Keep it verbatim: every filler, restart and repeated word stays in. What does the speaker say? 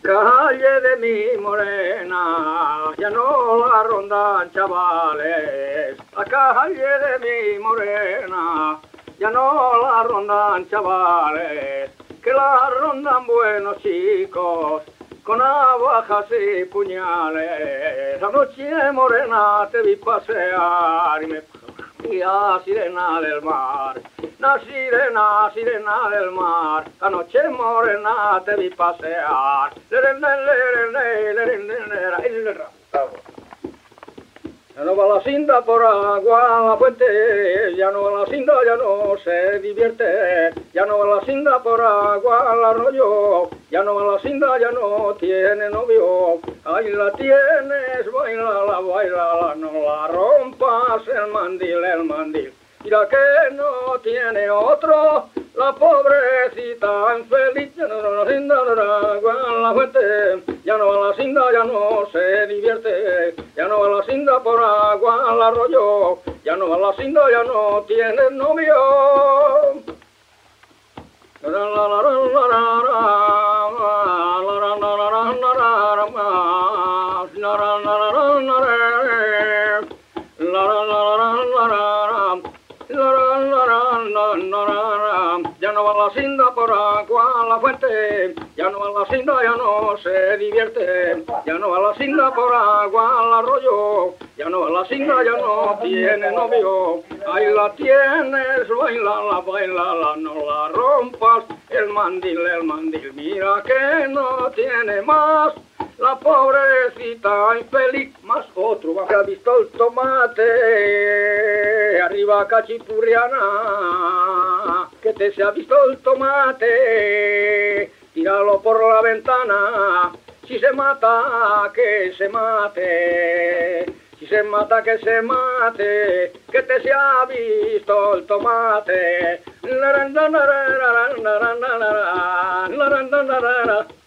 Calle de mi morena, ya no la rondan chavales. La calle de mi morena, ya no la rondan chavales. Que la rondan buenos chicos, con navajas y puñales. Anoche morena te vi pasear y me la sirena del mar, la sirena, sirena del mar, anoche morena te vi pasear. Ya no va la cinta por agua la fuente, ya no va la cinta, ya no se divierte, ya no va la cinta por agua al arroyo, ya no va la cinta, ya no tiene novio, ahí la tienes, bailala, bailala, no la rompas el mandil, el mandil. Mira que no tiene otro, la pobrecita infeliz, ya no va la cinta por agua a la fuente, ya no va la cinta, ya no se divierte, ya no va la cinta por agua al arroyo, ya no va la cinta, ya no tiene novio. Ya no va la cinta por agua a la fuente, ya no va la cinta, ya no se divierte, ya no va la cinta por agua al arroyo, ya no va la cinta, ya no tiene novio, ahí la tienes, bailala, bailala, no la rompas, el mandil, el mandil, mira que no tiene más. La pobrecita infeliz, más otro que ha visto el tomate, arriba cachipurriana, que te se ha visto el tomate, tíralo por la ventana, si se mata, que se mate, si se mata, que se mate, que te se ha visto el tomate.